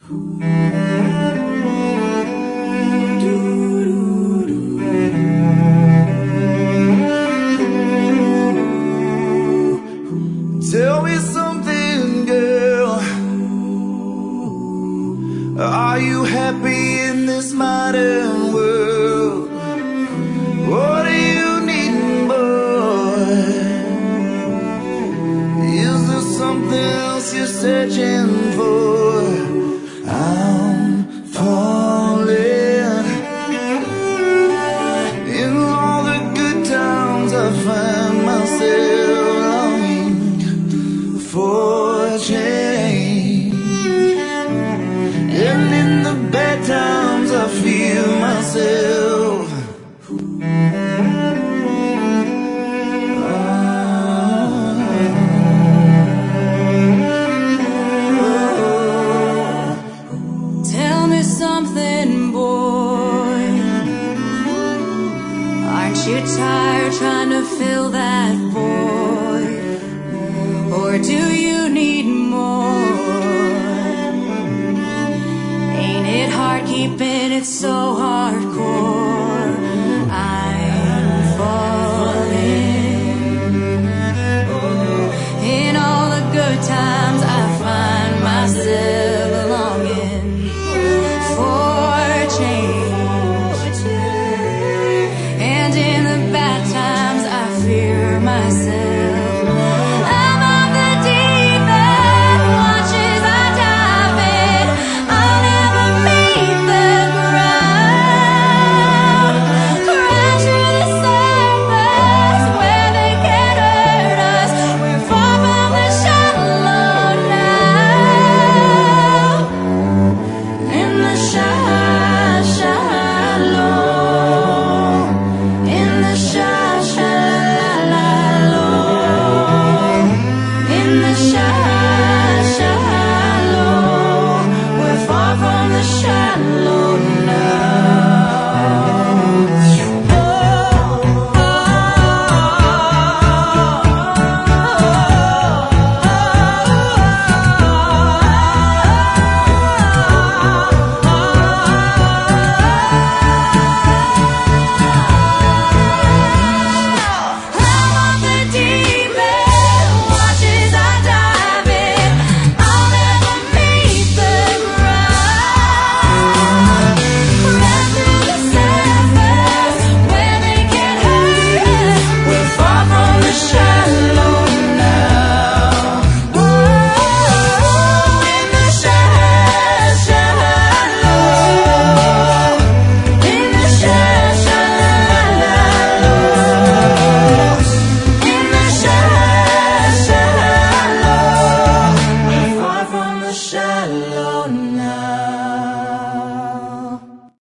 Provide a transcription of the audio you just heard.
Tell me something, girl. Are you happy in this modern world? What do you need, boy? Is there something else you're searching for? I'm falling. In all the good times I find myself longing for change, and in the bad times I feel myself Tell me something, boy. Aren't you tired trying to fill that void? Or do you need more? Ain't it hard keeping it so hardcore?